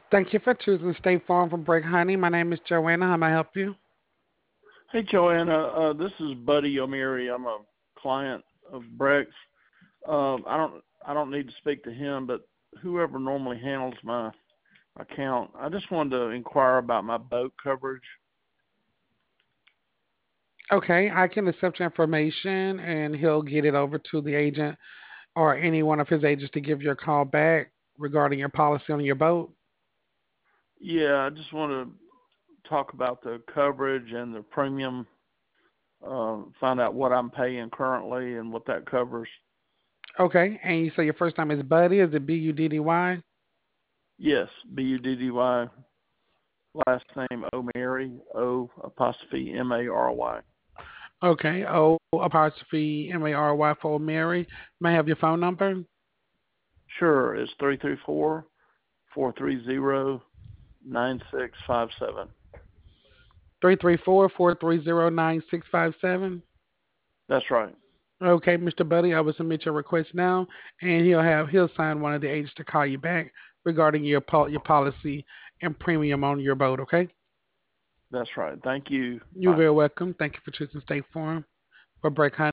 Thank you for choosing State Farm from Break Honey. My name is Joanna. How may I help you? Hey, Joanna. This is Buddy O'Meary. I'm a client of Brex. I don't need to speak to him, but whoever normally handles my account, I just wanted to inquire about my boat coverage. Okay, I can accept your information and he'll get it over to the agent or any one of his agents to give you a call back regarding your policy on your boat. Yeah, I just want to talk about the coverage and the premium. Find out what I'm paying currently and what that covers. Okay, and you say your first name is Buddy. Is it Buddy? Yes, Buddy. Last name O'Meary. O apostrophe Mary. Okay, O apostrophe Mary for Mary. May I have your phone number? Sure, it's 334-430-9657. 334-430-9657. That's right. Okay, Mr. Buddy, I will submit your request now, and he'll sign one of the agents to call you back regarding your policy and premium on your boat. Okay, That's right. Thank you. you're Bye. very welcome. Thank you for choosing State Farm for Break